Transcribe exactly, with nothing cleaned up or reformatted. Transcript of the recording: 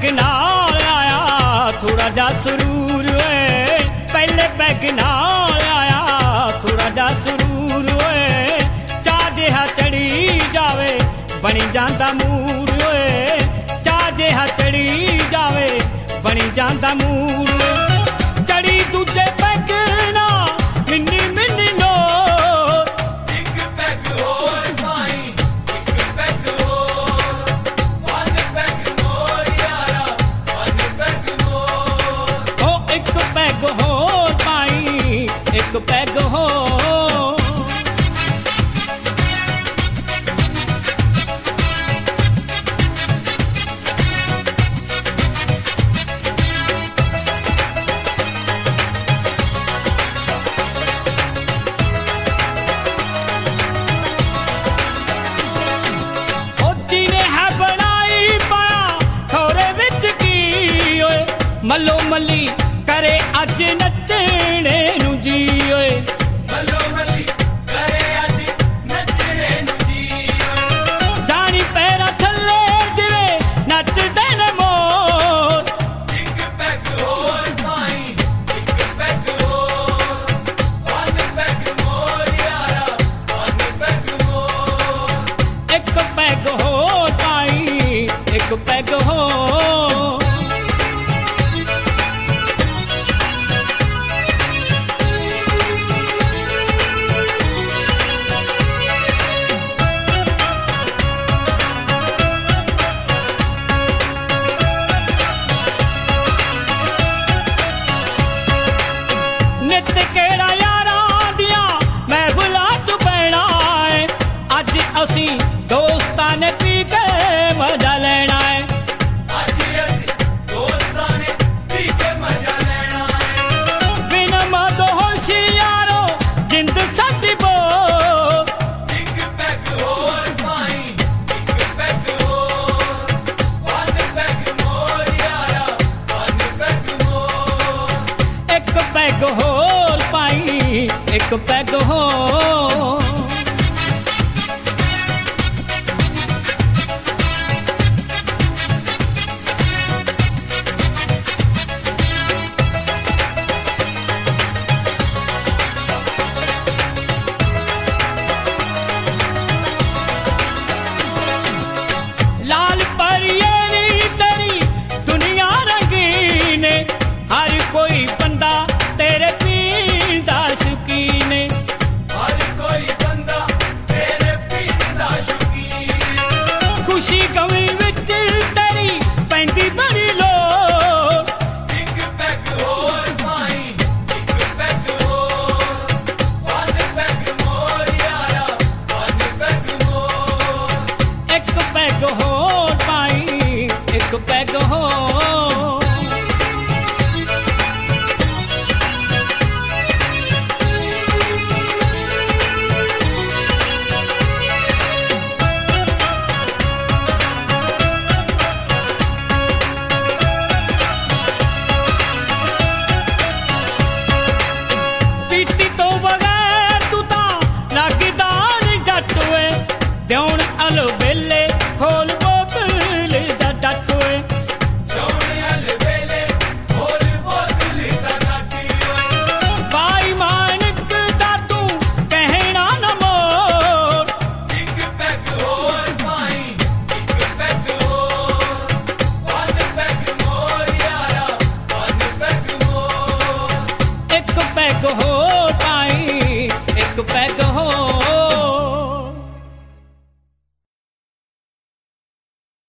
नाल आया थोड़ा जा सुरूर होए, पहले पैग नाल आया थोड़ा जा सुरूर होए, चा जिहा चढ़ी जावे बनी जांदा मूड होए, चा जिहा चढ़ी जावे बनी जांदा मूड, चढ़ी दूजे पैग ना मिन्नी मिन्नी नो, एक पैग होर पाई एक पैग होर, वन पैग मोर यारा वन पैग मोर, ओ एक पैग होर पाई एक पैग होर। मलो मली करे अज नचने नू जी ओए, मलो मली करे अज नचने नू जी ओए, जानी पैरा थले जिवे नचदे ने मोर, एक पैग होर पाई एक पैग होर, वन पैग मोर यारा वन पैग मोर, एक पैग होर पाई एक पैग होर। नित केड़ा यारां दियां मैं भुला तू पैना है, अज असी दोस्तां ने पी के मजा लेना है, अज असी दोस्तां ने पी के मजा लेना है, बिना मदो होशी यारो जिंद साडी बो, एक पैग होर पाई एक पैग होर, वन पैग मोर यारा वन पैग मोर, एक पैग होर पाई एक पैग होर। लाल परियेरी तेरी दुनिया रंगीन, हर कोई बंदा तेरे पीर दा शौकीन, हर कोई बंदा तेरे पीर दा शौकीन, खुशी गमी विच तेरी पैंदी बड़ी लोड़, एक पैग होर पाई एक पैग होर, वन पैग मोर यारा वन पैग मोर, एक पैग होर पाई एक पैग होर। पीती तो बगैर तू तां लगदा नहीं जट होए, देउण अल वेले खोल बोतल दा डट होए, चौने अल वेले होर बोतल दा काटी होए, भाई मानक दा तू कहना न मोर, एक पैग होर पाई एक पैग होर, वन पैग मोर यारा वन पैग मोर, एक पैग होर पाई एक पैग